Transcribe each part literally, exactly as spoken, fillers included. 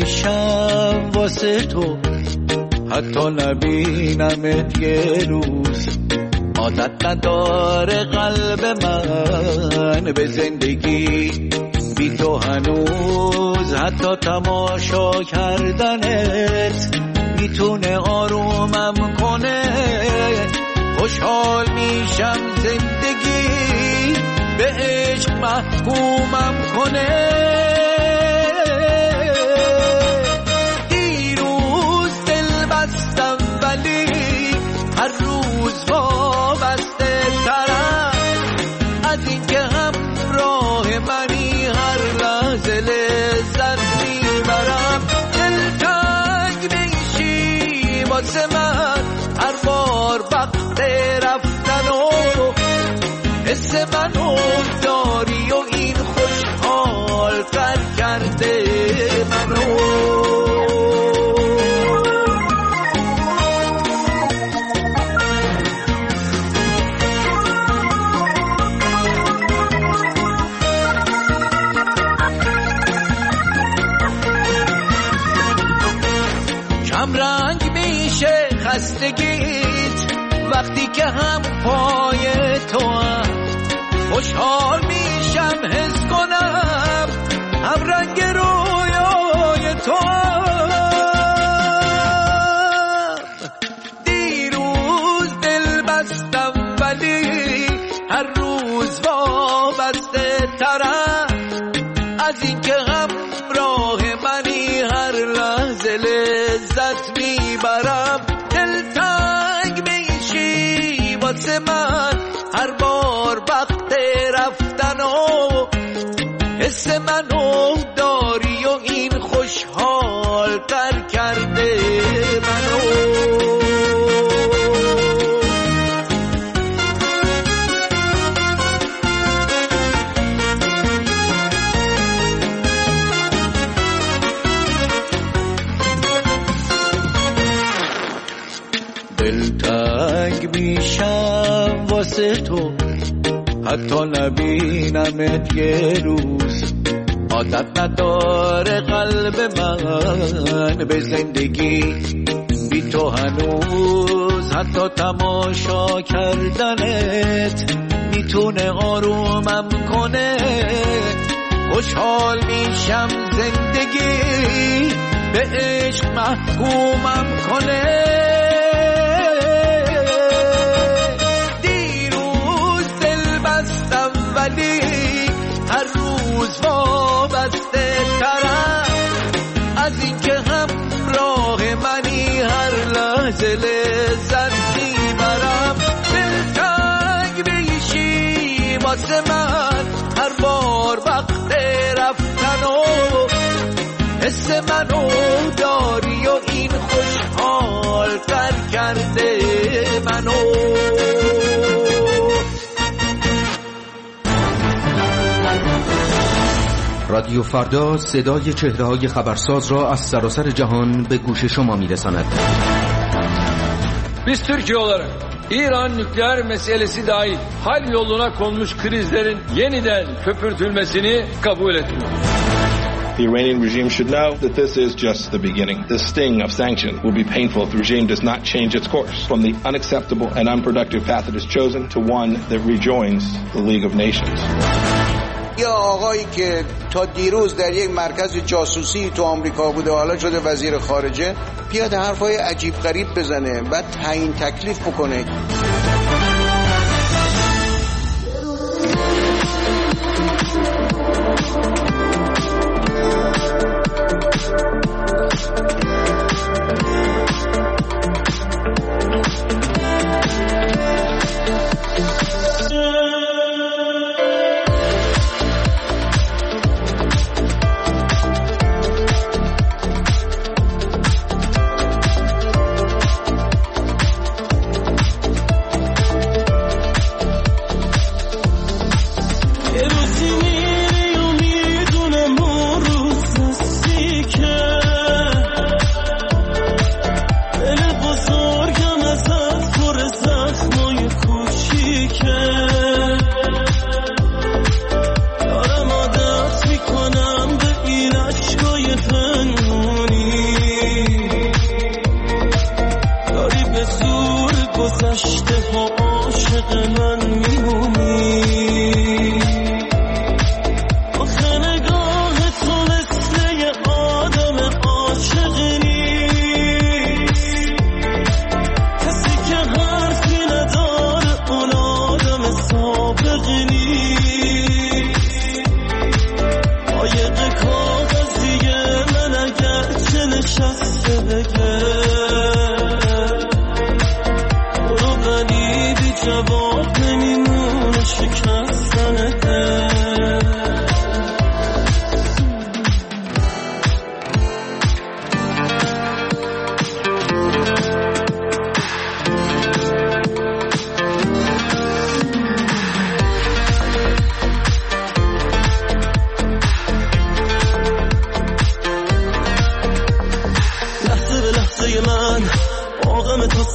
میشم واسه تو، حتی نبینمت یه روز. عادت نداره قلب من به زندگی بی تو هنوز، حتی تماشا کردنت میتونه آرومم کنه. خوشحال میشم زندگی به عشق محکومم کنه. دیروز دل بستم ولی هر روز وابسته ترم از اینکه همراه منی، هر لحظه لذت میبرم. دلتنگ میشی واسه من هر بار وقت رفتن و حس منو داری و این خوشحال تر کرده منو. کم رنگ میشه خستگیت وقتی که هم پای تو هم. خوشحال میشم حس کنم هم رنگ رویای تو هم. دیروز دل بستم ولی هر روز وابسته ترم از اینکه همراه منی، هر لحظه لذت میبرم. دلتنگ میشی واسه من هر بار وقت رفتن و حس منو داری و این خوشحال تر کرده منو. دلتنگ میشم واسه تو، حتی نبینمت یه روز. عادت نداره قلب من به زندگی بی تو هنوز، حتی تماشا کردنت میتونه آرومم کنه. خوشحال میشم زندگی به عشق محکومم کنه. ولی هر روز وابسته ترم از اینکه همراه منی، هر لحظه لذت میبرم. دلتنگ میشی واسه من هر بار وقت رفتن و حس منو داری و این خوشحال تر کرده منو. رادیو فردا صدای چهره‌های خبرساز را از سراسر جهان به گوش شما می‌رساند. Biz Türkiye olarak İran nükleer meselesi dahil hal yoluna konmuş krizlerin yeniden köpürtülmesini kabul etmiyoruz. The Iranian regime should know that this is just the beginning. The sting of sanction will be painful if the regime does not change its course from the unacceptable and unproductive path it has chosen to one that rejoins the League of Nations. یه آقایی که تا دیروز در یک مرکز جاسوسی تو آمریکا بوده حالا شده وزیر خارجه، بیاد حرفای عجیب غریب بزنه بعد تعیین تکلیف بکنه.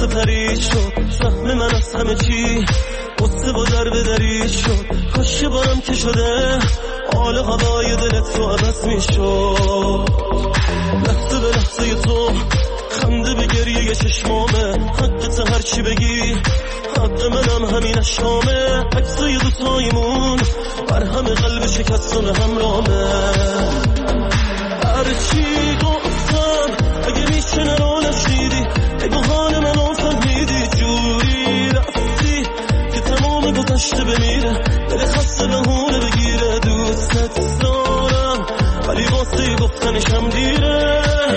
قصه پرید شد، سهم من از همه چی قصه با در به درید شد. کاش بارم که شده حال هوای دلت رو عوض می شد. لحظه به لحظه تو خنده به گریه چشمامه، حقت هرچی بگی حق منم همین اشامه. عکسای دوتایمون بر همه قلب شکستان همرامه. هرچی گفتم اگه میشه نرو نشیدی، اگه حال منو فهمیدی، جوری رفتی که تمام گذشته بمیره، دل خسته بهونه بگیره. دوستت دارم ولی واسه گفتنشم دیره.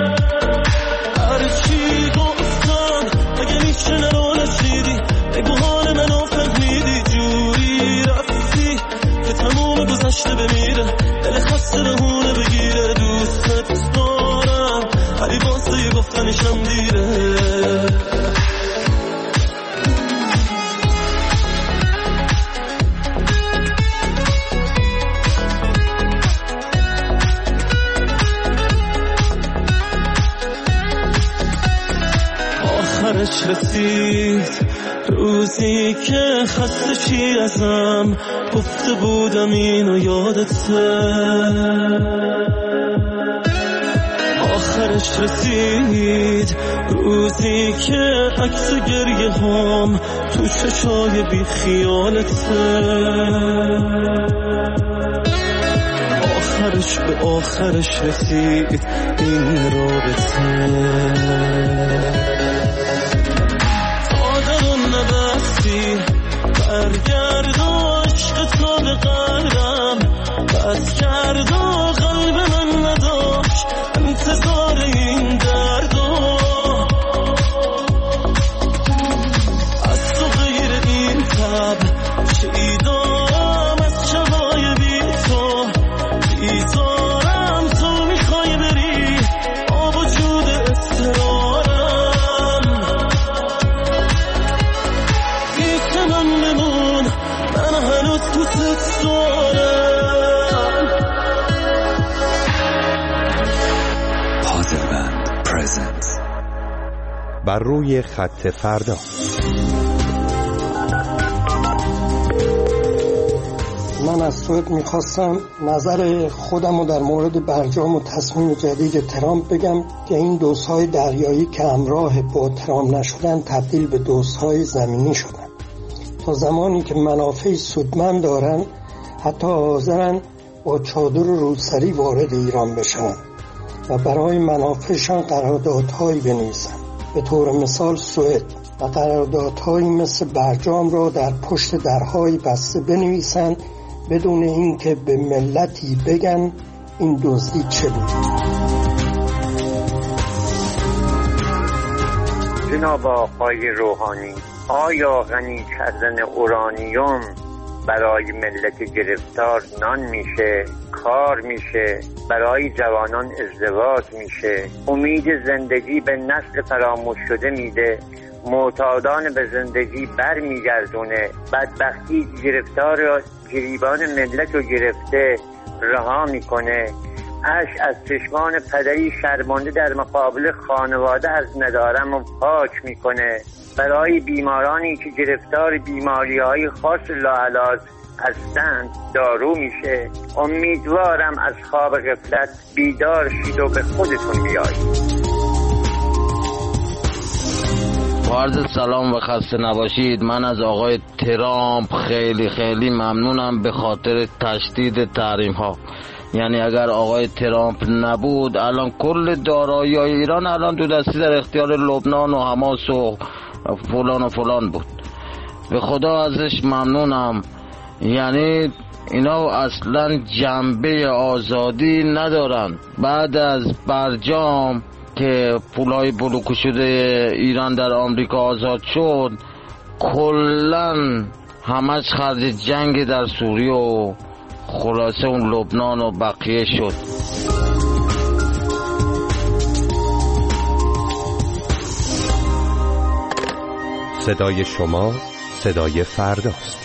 هرچی گفتم اگه میشه نرو نشیدی، اگه حال منو فهمیدی، جوری رفتی که تمام گذشته بمیره، دل خسته بهونه بگیره. دوستت دارم ولی واسه گفتنشم دیره. آخرش رسید روزی که خسته چی ازم گفته بودم اینو یادته. آخرش رسید روزی که عکس گریه هم تو چشای بی خیالته. آخرش به آخرش رسید این رابطه. برگرد و عشق تو به قلبم بس کرد و قلب من نداشت انتظار این درد. و از تو غیر این تب چه ای دارم از شبای بی تو، بیزارم تو میخوای بری با وجود اضطرارم. بر روی خط فردا. من از سوئد میخواستم نظر خودم رو در مورد برجام و تصمیم جدید ترامپ بگم که این دوستهای دریایی که همراه با ترامپ نشدن تبدیل به دوستهای زمینی شدن. تا زمانی که منافع سودمند دارن حتی حاضرن با چادر روسری وارد ایران بشن و برای منافعشان قراردادهایی بنویسن. به طور مثال سوئد و قراردادهایی مثل برجام را در پشت درهای بسته بنویسن بدون اینکه به ملتی بگن این دزدی چه بود. جناب آقای روحانی، آیا غنی کردن اورانیوم برای ملت گرفتار نان میشه، کار میشه، برای جوانان ازدواج میشه، امید زندگی به نسل فراموش شده میده، معتادان به زندگی بر میگردونه، بدبختی گرفتار و گریبان ملت رو گرفته رها میکنه، اش از چشمان پدری شرمنده در مقابل خانواده از ندارم و پاک میکنه، برای بیمارانی که گرفتار بیماری‌های خاص لاعلاج هستند دارو میشه. امیدوارم از خواب غفلت بیدار شید و به خودتون بیایید. عرض سلام و خسته نباشید. من از آقای ترامپ خیلی خیلی ممنونم به خاطر تشدید تحریم ها. یعنی اگر آقای ترامپ نبود الان کل دارایی های ایران الان دو دستی در اختیار لبنان و حماس و فلان و فلان بود. به خدا ازش ممنونم. یعنی اینا اصلا جنبه آزادی ندارن. بعد از برجام که پولای بلوکو شده ایران در آمریکا آزاد شد، کلن همش خرج جنگ در سوریه و خلاصه اون لبنان و بقیه شد. صدای شما صدای فرداست.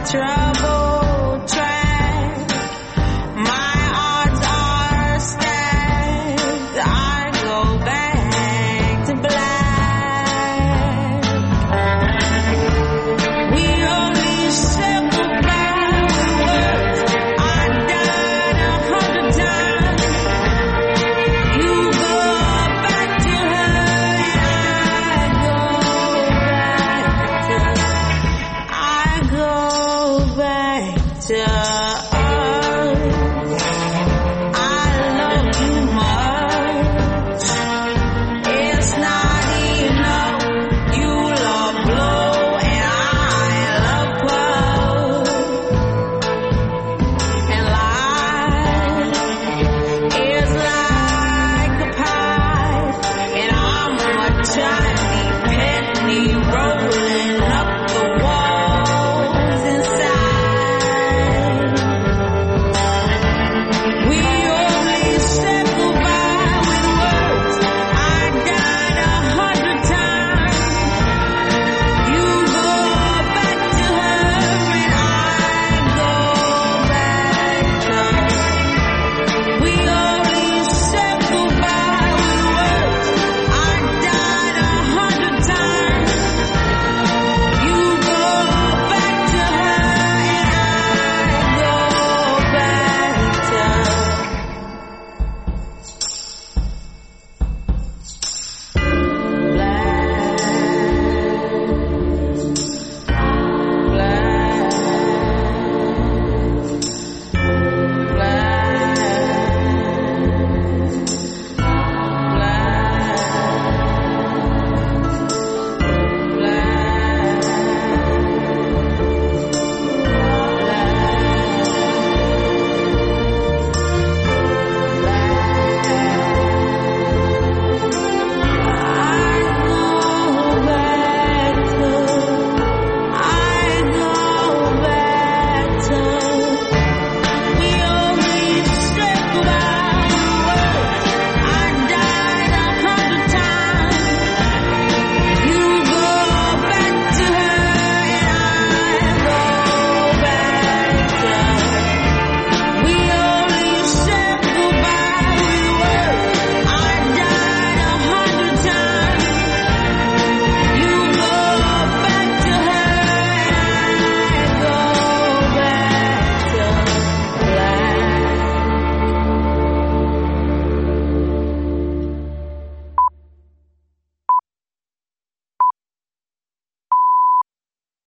troubled track. My odds are stacked. I go back to black. We only circle backwards. I died a hundred times. You go back to her and I go back to I go back to